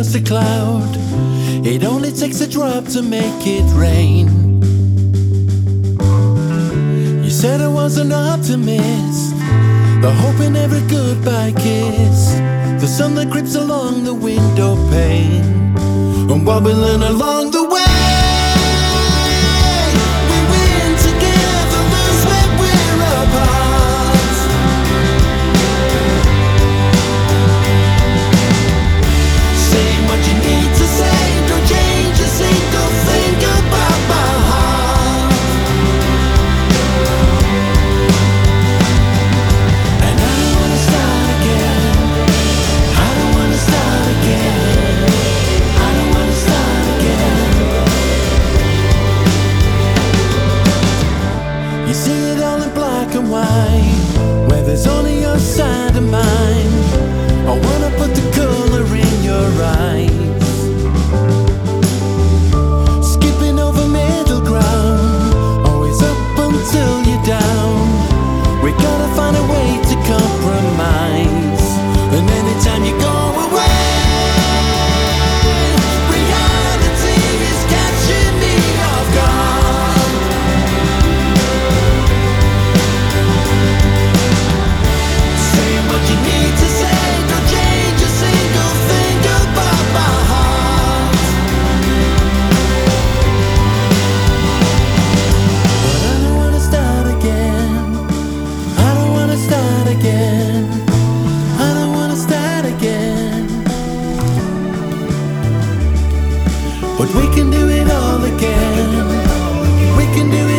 just a cloud. It only takes a drop to make it rain. You said I was an optimist, the hope in every goodbye kiss, the sun that creeps along the window pane, and wobbling along the way. We win together, lose when we're apart. Say what you need to say, don't change a single thing about my heart. And I don't wanna start again, I don't wanna start again, I don't wanna start again. You see it all in black and white, where there's only your side and mine. I wanna put the color in your eyes, skipping over middle ground, always up until you're down. We gotta find a way to compromise, and anytime you go away, reality is catching me off guard. Say what you need to say, don't change a single thing about my heart. But I don't wanna start again, I don't wanna start again, I don't wanna start again. But we can do it all again, we can do